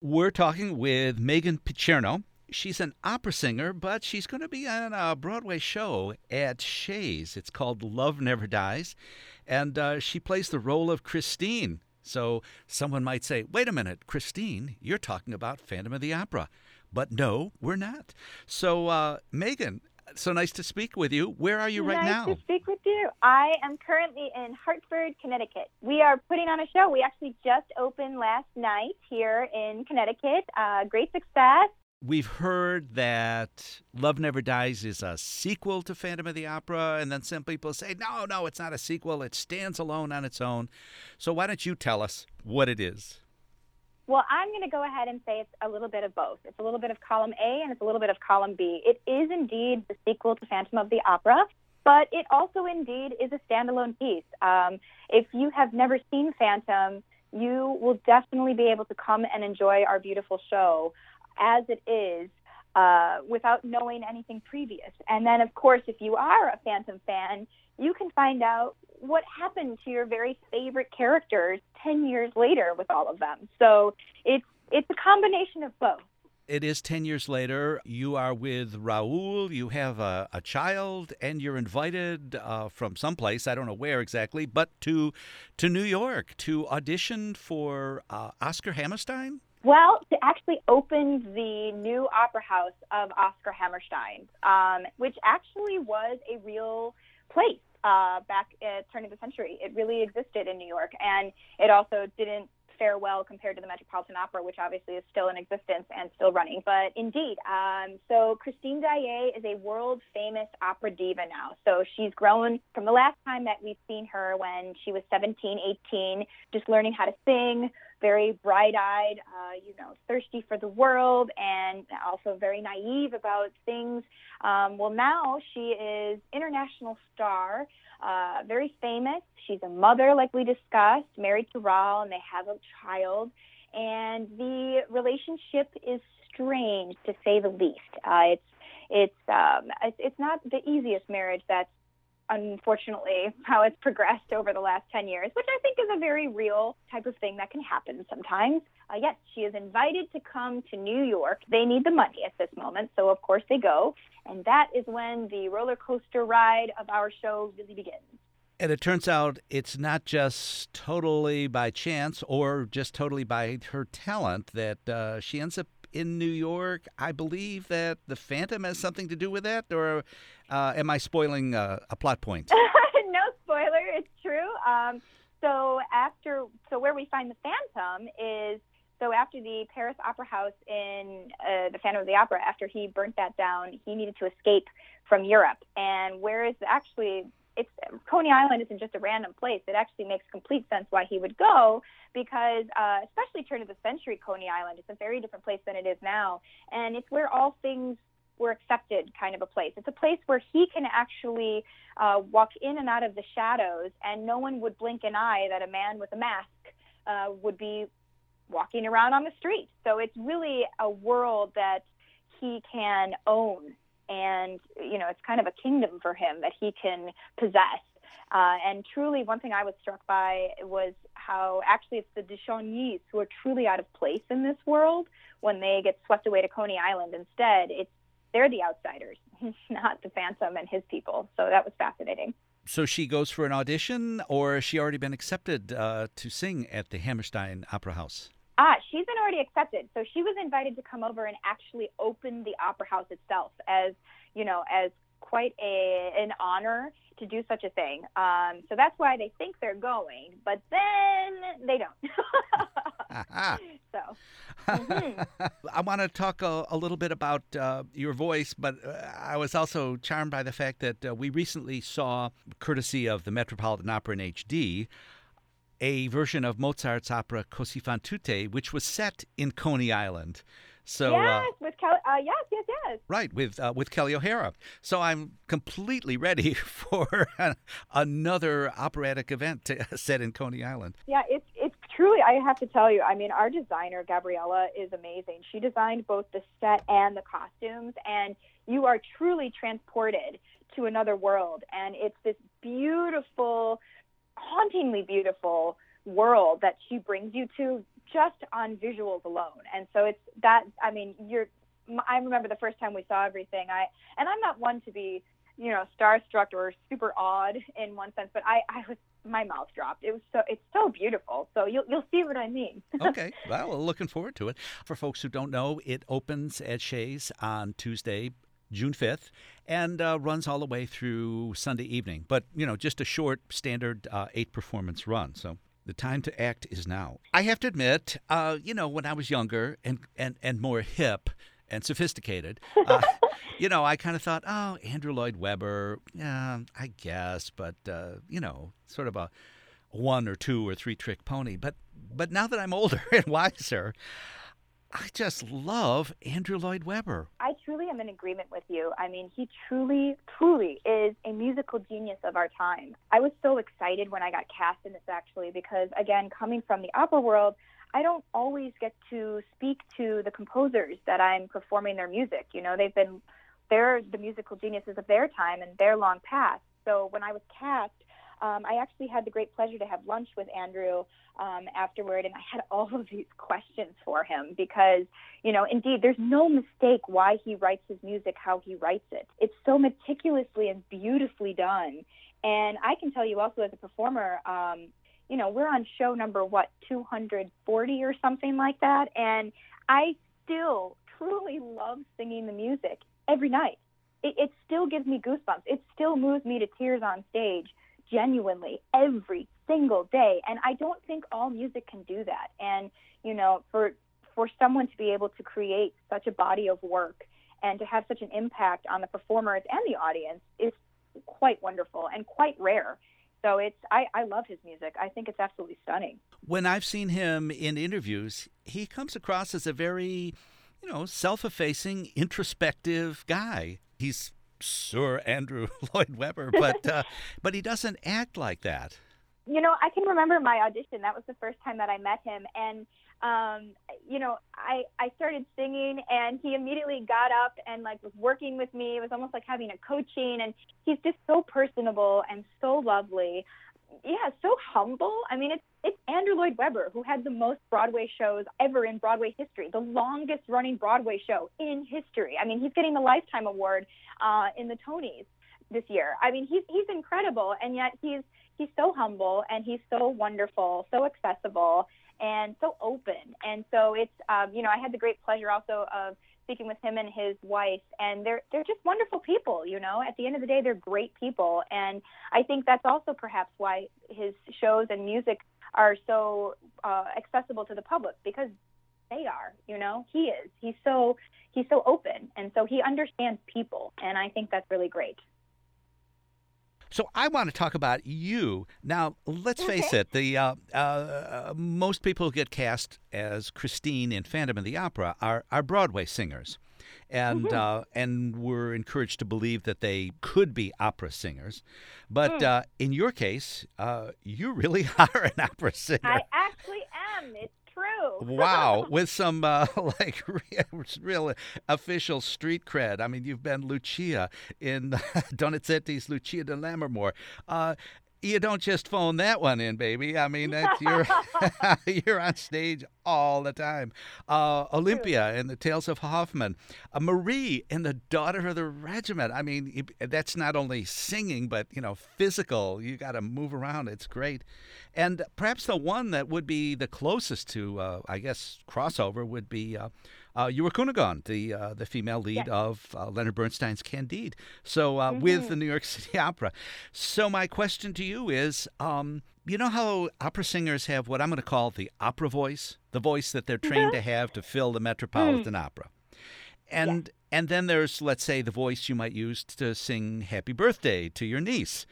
We're talking with Megan Picerno. She's an opera singer, but she's going to be on a Broadway show at Shays. It's called Love Never Dies, and she plays the role of Christine. So someone might say, wait a minute, Christine, you're talking about Phantom of the Opera. But no, we're not. So, Megan, so nice to speak with you. Where are you right now? Nice to speak with you. I am currently in Hartford, Connecticut. We are putting on a show. We actually just opened last night here in Connecticut. Great success. We've heard that Love Never Dies is a sequel to Phantom of the Opera, and then some people say, no, it's not a sequel. It stands alone on its own. So why don't you tell us what it is? Well, I'm going to go ahead and say it's a little bit of both. It's a little bit of column A and it's a little bit of column B. It is indeed the sequel to Phantom of the Opera, but it also indeed is a standalone piece. If you have never seen Phantom, you will definitely be able to come and enjoy our beautiful show as it is, without knowing anything previous. And then, of course, if you are a Phantom fan, you can find out what happened to your very favorite characters 10 years later with all of them. So it's a combination of both. It is 10 years later. You are with Raoul. You have a child, and you're invited from someplace, I don't know where exactly, but to New York to audition for Oscar Hammerstein? Well, to actually open the new opera house of Oscar Hammerstein, which actually was a real place back at turn of the century. It really existed in New York, and it also didn't fare well compared to the Metropolitan Opera, which obviously is still in existence and still running. But indeed, so Christine Daae is a world-famous opera diva now. So she's grown from the last time that we've seen her when she was 17, 18, just learning how to sing, very bright-eyed, thirsty for the world, and also very naive about things. Well, now she is international star, very famous. She's a mother, like we discussed, married to Raoul, and they have a child. And the relationship is strange, to say the least. It's not the easiest marriage. That's unfortunately how it's progressed over the last 10 years, which I think is a very real type of thing that can happen sometimes. Yes, she is invited to come to New York. They need the money at this moment, so of course they go. And that is when the roller coaster ride of our show really begins. And it turns out it's not just totally by chance or just totally by her talent that she ends up in New York. I believe that the Phantom has something to do with that, or am I spoiling a plot point? No spoiler, it's true. So where we find the Phantom is, so after the Paris Opera House in the Phantom of the Opera, after he burnt that down, he needed to escape from Europe. And whereas actually Coney Island isn't just a random place. It actually makes complete sense why he would go, because especially turn of the century Coney Island, it's a very different place than it is now. And it's where all things were accepted kind of a place. It's a place where he can actually walk in and out of the shadows, and no one would blink an eye that a man with a mask would be walking around on the street. So it's really a world that he can own. And, it's kind of a kingdom for him that he can possess. And truly, one thing I was struck by was how actually it's the Duchagnys who are truly out of place in this world when they get swept away to Coney Island. Instead, they're the outsiders, not the Phantom and his people. So that was fascinating. So she goes for an audition, or has she already been accepted to sing at the Hammerstein Opera House? She's been already accepted. So she was invited to come over and actually open the opera house itself as quite an honor to do such a thing. So that's why they think they're going, but then they don't. I want to talk a little bit about your voice, but I was also charmed by the fact that we recently saw, courtesy of the Metropolitan Opera in HD, a version of Mozart's opera Così fan tutte, which was set in Coney Island. So yes, with Kelly. Yes. Right, with Kelly O'Hara. So I'm completely ready for another operatic event set in Coney Island. Yeah, it's truly. I have to tell you. I mean, our designer Gabriella is amazing. She designed both the set and the costumes, and you are truly transported to another world. And it's this beautiful, hauntingly beautiful world that she brings you to just on visuals alone. And so it's that, I mean, I remember the first time we saw everything, and I'm not one to be, starstruck or super awed in one sense, but my mouth dropped. It's so beautiful. So you'll see what I mean. Okay. Well, looking forward to it. For folks who don't know, it opens at Shea's on Tuesday, June 5th, and runs all the way through Sunday evening. But, just a short, standard 8-performance run. So the time to act is now. I have to admit, when I was younger and more hip and sophisticated, I kind of thought, oh, Andrew Lloyd Webber, yeah, I guess, but, sort of a 1 or 2 or 3 trick pony. But now that I'm older and wiser, I just love Andrew Lloyd Webber. I truly am in agreement with you. I mean, he truly, truly is a musical genius of our time. I was so excited when I got cast in this, actually, because, again, coming from the opera world, I don't always get to speak to the composers that I'm performing their music. They're the musical geniuses of their time, and they're long past. So when I was cast, I actually had the great pleasure to have lunch with Andrew afterward, and I had all of these questions for him because, indeed, there's no mistake why he writes his music how he writes it. It's so meticulously and beautifully done. And I can tell you also as a performer, we're on show number, 240 or something like that, and I still truly love singing the music every night. It still gives me goosebumps. It still moves me to tears on stage. Genuinely every single day. And I don't think all music can do that. And, for someone to be able to create such a body of work and to have such an impact on the performers and the audience is quite wonderful and quite rare. So I love his music. I think it's absolutely stunning. When I've seen him in interviews, he comes across as a very, self-effacing, introspective guy. He's Sir Andrew Lloyd Webber, but he doesn't act like that. I can remember my audition. That was the first time that I met him, and I started singing, and he immediately got up and was working with me. It was almost like having a coaching, and he's just so personable and so lovely. Yeah, so humble. I mean, it's Andrew Lloyd Webber, who had the most Broadway shows ever in Broadway history, the longest running Broadway show in history. I mean, he's getting the Lifetime Award in the Tonys this year. I mean, he's incredible, and yet he's so humble, and he's so wonderful, so accessible, and so open. And so it's I had the great pleasure also of speaking with him and his wife, and they're just wonderful people. At the end of the day, they're great people, and I think that's also perhaps why his shows and music are so accessible to the public, because they are. He is. He's so open, and so he understands people, and I think that's really great. So I want to talk about you. Now, let's face it, the most people who get cast as Christine in Phantom of the Opera are Broadway singers. And and we're encouraged to believe that they could be opera singers. But in your case, you really are an opera singer. I actually am. It's true. Wow, with some real official street cred. I mean, you've been Lucia in Donizetti's Lucia di Lammermoor. You don't just phone that one in, baby. I mean, you're on stage all the time. Olympia in the Tales of Hoffmann. Marie in The Daughter of the Regiment. I mean, that's not only singing, but, physical. You got to move around. It's great. And perhaps the one that would be the closest to, crossover would be you were Cunegonde, the female lead of Leonard Bernstein's Candide. So with the New York City Opera. So my question to you is, you know how opera singers have what I'm going to call the opera voice, the voice that they're trained to have to fill the Metropolitan Opera. And then there's, let's say, the voice you might use to sing Happy Birthday to your niece.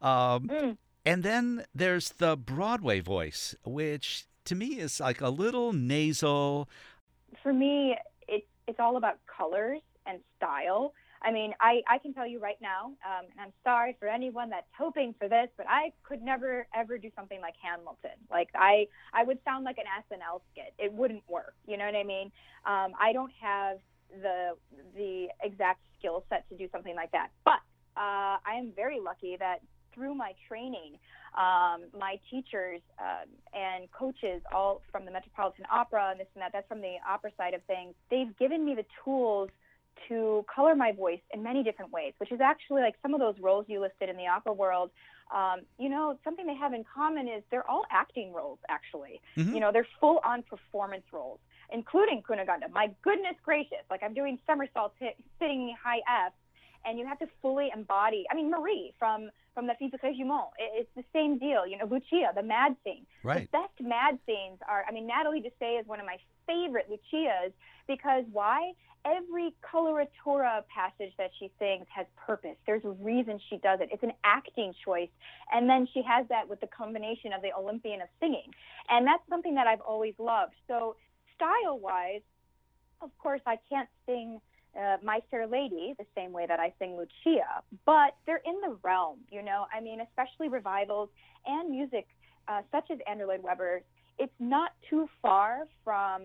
And then there's the Broadway voice, which to me is like a little nasal. For me, it's all about colors and style. I mean, I can tell you right now, and I'm sorry for anyone that's hoping for this, but I could never, ever do something like Hamilton. Like, I would sound like an SNL skit. It wouldn't work. You know what I mean? I don't have the exact skill set to do something like that. But I am very lucky that through my training, my teachers and coaches, all from the Metropolitan Opera and this and that, that's from the opera side of things, they've given me the tools to color my voice in many different ways, which is actually like some of those roles you listed in the opera world. Something they have in common is they're all acting roles, actually. Mm-hmm. They're full-on performance roles, including Cunegonde. My goodness gracious, like I'm doing somersaults sitting high F, and you have to fully embody. I mean, Marie from the Fille de Régiment, it's the same deal. Lucia, the mad scene. Right. The best mad scenes are, Natalie Dessay is one of my favorite Lucias, because why? Every coloratura passage that she sings has purpose. There's a reason she does it. It's an acting choice. And then she has that with the combination of the Olympian of singing. And that's something that I've always loved. So style-wise, of course, I can't sing My Fair Lady the same way that I sing Lucia, but they're in the realm, especially revivals and music such as Andrew Lloyd Webber's. It's not too far from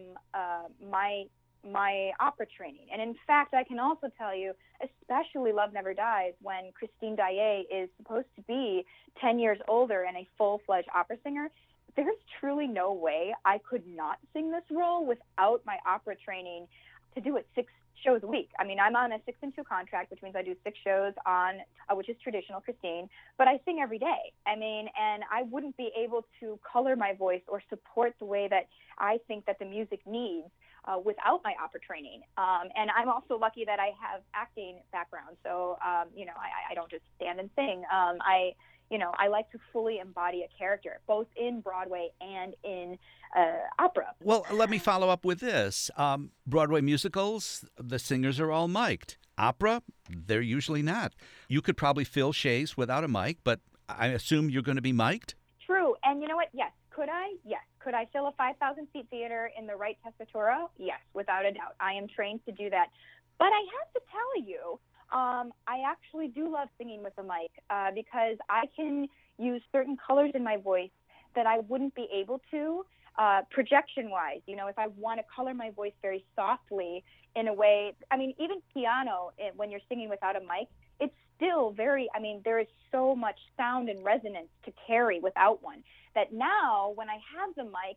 my opera training. And in fact, I can also tell you, especially Love Never Dies, when Christine Daae is supposed to be 10 years older and a full-fledged opera singer, there's truly no way I could not sing this role without my opera training to do it 6 shows a week. I'm on a 6-2 contract, which means I do 6 shows on, which is traditional Christine, but I sing every day. And I wouldn't be able to color my voice or support the way that I think that the music needs without my opera training. And I'm also lucky that I have acting background. So, I don't just stand and sing. I like to fully embody a character, both in Broadway and in opera. Well, let me follow up with this. Broadway musicals, the singers are all mic'd. Opera, they're usually not. You could probably fill Shays without a mic, but I assume you're going to be mic'd? True. And you know what? Yes. Could I? Yes. Could I fill a 5,000-seat theater in the right tessitura? Yes, without a doubt. I am trained to do that. But I have to tell you, I actually do love singing with a mic because I can use certain colors in my voice that I wouldn't be able to projection-wise. If I want to color my voice very softly in a way, even piano, when you're singing without a mic, it's still very, there is so much sound and resonance to carry without one that now when I have the mic,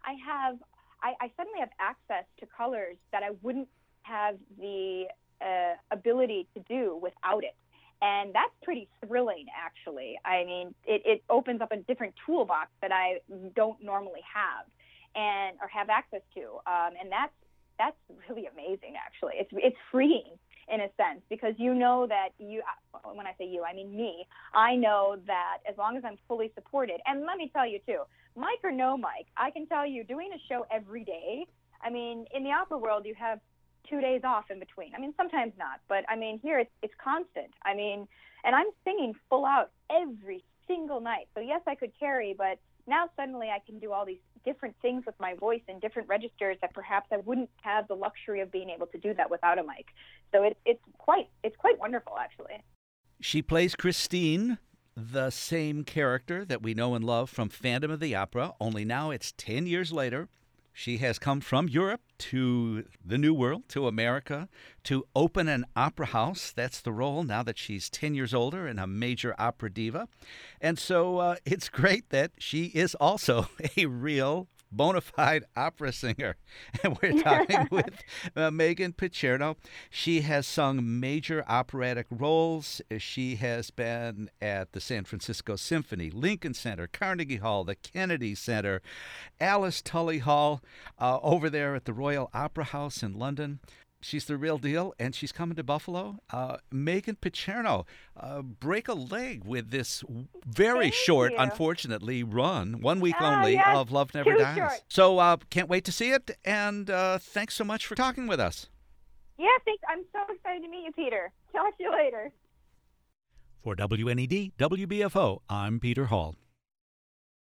I suddenly have access to colors that I wouldn't have the ability to do without it. And that's pretty thrilling, actually. It opens up a different toolbox that I don't normally have or have access to. And that's really amazing, actually. It's freeing in a sense, because that when I say you, I mean me, I know that as long as I'm fully supported, and let me tell you too, mic or no mic, I can tell you doing a show every day, in the opera world, you have 2 days off in between. Sometimes not, but here it's constant. And I'm singing full out every single night. So yes, I could carry, but now suddenly I can do all these different things with my voice in different registers that perhaps I wouldn't have the luxury of being able to do that without a mic. So it's quite wonderful, actually. She plays Christine, the same character that we know and love from Phantom of the Opera, only now it's 10 years later. She has come from Europe to the New World, to America, to open an opera house. That's the role now that she's 10 years older and a major opera diva. And so it's great that she is also a real bona fide opera singer. And we're talking with Megan Picerno. She has sung major operatic roles. She has been at the San Francisco Symphony, Lincoln Center, Carnegie Hall, the Kennedy Center, Alice Tully Hall, over there at the Royal Opera House in London. She's the real deal, and she's coming to Buffalo. Megan Picerno, break a leg with this very short, unfortunately, run, 1 week only, of Love Never Dies. Short. So can't wait to see it, and thanks so much for talking with us. Yeah, thanks. I'm so excited to meet you, Peter. Talk to you later. For WNED, WBFO, I'm Peter Hall.